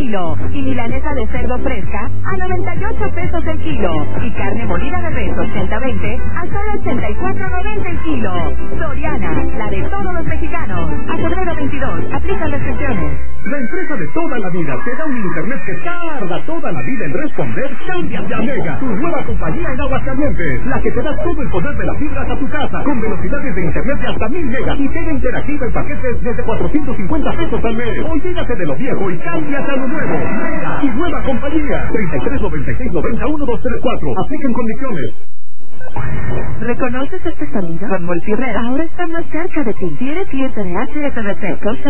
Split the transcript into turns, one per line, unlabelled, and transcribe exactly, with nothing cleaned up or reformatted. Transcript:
kilo. Y milanesa de cerdo fresca a noventa y ocho pesos el kilo. Y carne molida de res ochenta veinte a solo ochenta y cuatro noventa el kilo. Soriana, la de todos los mexicanos. A febrero veintidós, aplican restricciones.
La empresa de toda la vida te da un internet que tarda toda la vida en responder. Cámbiate a Mega, tu nueva compañía en Aguascalientes, la que te da todo el poder de la fibra hasta tu casa, con velocidades de internet de hasta mil megas y tele interactiva en paquetes desde cuatrocientos cincuenta pesos al mes. Olvídate de lo viejo y cámbiate a lo nuevo. Mega, tu nueva compañía. treinta y tres noventa y seis noventa uno dos tres cuatro. Apliquen condiciones.
¿Reconoces este sonido? Con Multirred ahora está más cerca de ti. Si eres cliente de H S B C,